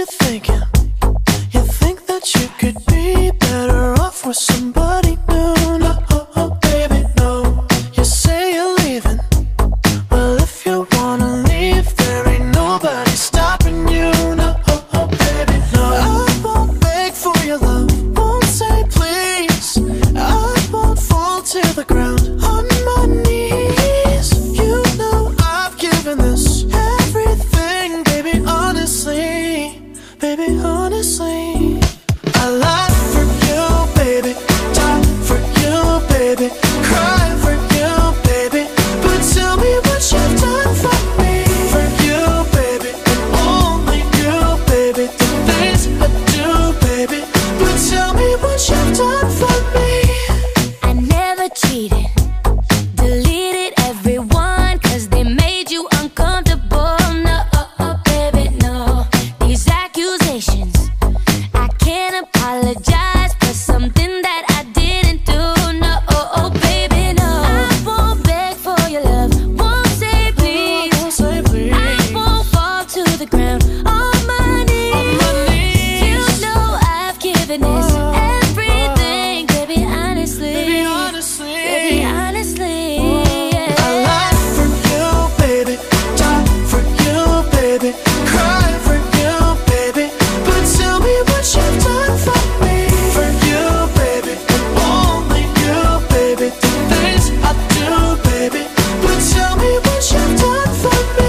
you thinking? You think that you could be better off with somebody new? No, baby, no. You say you're leaving. Well, if you wanna leave, there ain't nobody stopping you. No, baby, no. I won't beg for your love, won't say please. I won't fall to the ground on my knees. You know I've given this everything, baby, honestly. Baby, honestly, I lie for you, baby, die for you, baby, cry for you, baby. But tell me what you've done for me. For you, baby, and only you, baby. The things I do, baby. But tell me what you've done for me. I never cheated, deleted everyone, cause they made you uncomfortable. No, baby, no. These accusations, I can't apologize for something that I didn't do. No, baby, no. I won't beg for your love, won't say please. I won't fall to the ground on my knees. You know I've given this everything, baby, honestly. Baby, honestly, Baby, honestly, I lie for you, baby, die for you, baby, cry for you, baby. But tell me what you've done for me. For you, baby, and only you, baby. The things I do, baby. But tell me what you've done for me.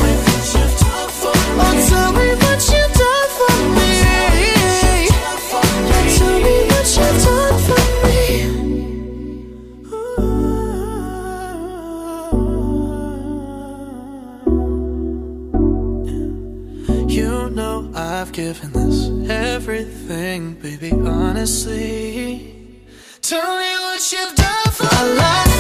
Oh, tell me what you've done for me. Tell me what you've done for me. You know I've given this everything, baby, honestly. Tell me what you've done for me.